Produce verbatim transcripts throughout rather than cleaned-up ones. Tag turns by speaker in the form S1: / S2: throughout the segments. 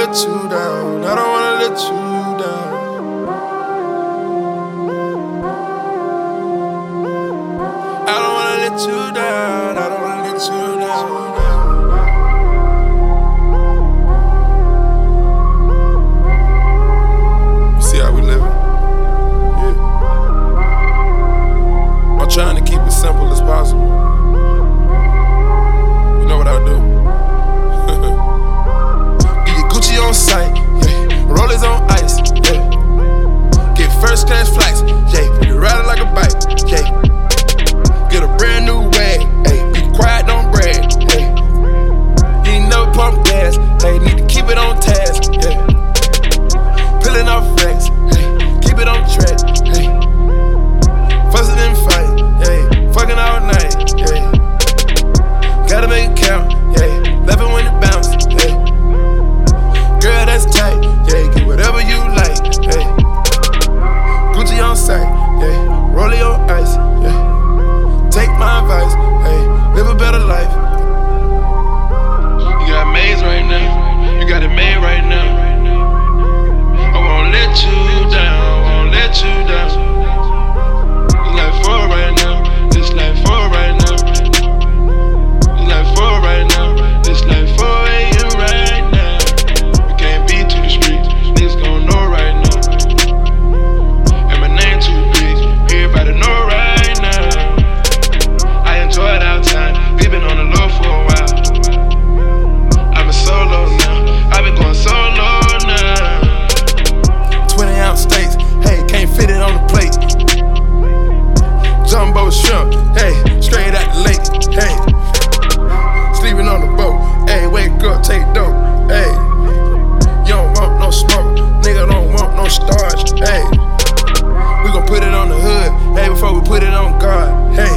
S1: let you down. I don't wanna let you down. I don't wanna let you down. I don't wanna let you down. See how we living? Yeah. I'm trying to keep it simple as possible. You know what I do? Get your Gucci on sight, yeah. Rollers on ice, yeah. Get first class flights, yeah. You ride it like a bike, yeah. Get a brand new wag, ayy. Be quiet, don't brag, ayy. You ain't never pump gas, ayy. Need to keep it on task, yeah. Peeling off racks, ayy. Keep it on track, ayy. Fussing and fight, yeah. Fucking all night, yeah. Gotta make it count, yeah. Love it when it bounce, yeah. Girl, that's tight, yeah. Get whatever you like, yeah. Gucci on sight, yeah. Rollie on ice, yeah. Take my advice, hey, live a better life. You got maze right now, you got it made right now. I won't let you down, I won't let you down. It's like four right now, it's like four right now. It's like four right now, it's like four a m right now. You can't be to the streets, niggas gon' know right now. And my name too big, everybody know right now. Enjoy it outside, we been on the low for a while. I'm a solo now, I've been going solo now. twenty ounce steaks, hey, can't fit it on the plate. Jumbo shrimp, hey, straight out the lake, hey. Sleeping on the boat, hey, wake up, take dope, hey. You don't want no smoke, nigga don't want no starch, hey. We gon' put it on the hood, hey, before we put it on guard, hey.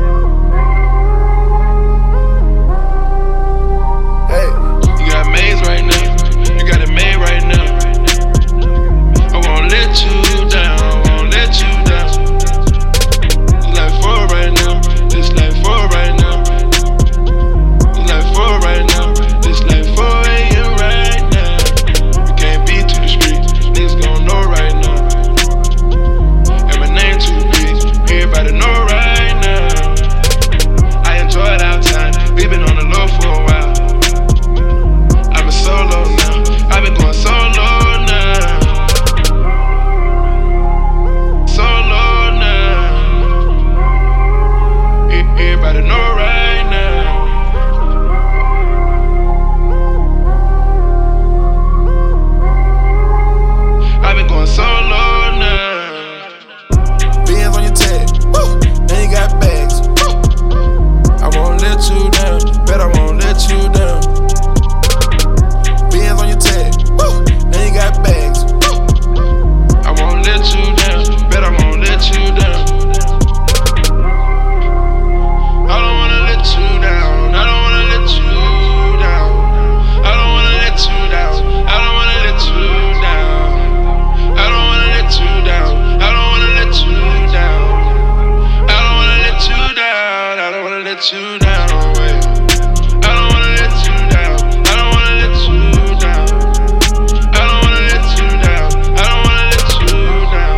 S1: You down, wait. I don't wanna let you down. I don't wanna let you down. I don't wanna let you down. I don't wanna let you down.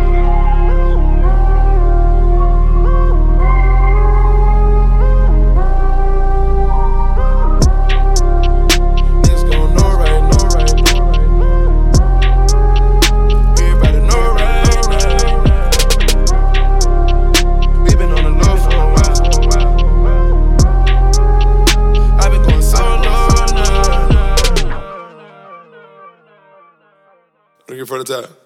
S1: Niggas gon' know right, know right, know right, know right. Everybody know right, right, right. We been on the low for a while. Looking for the top.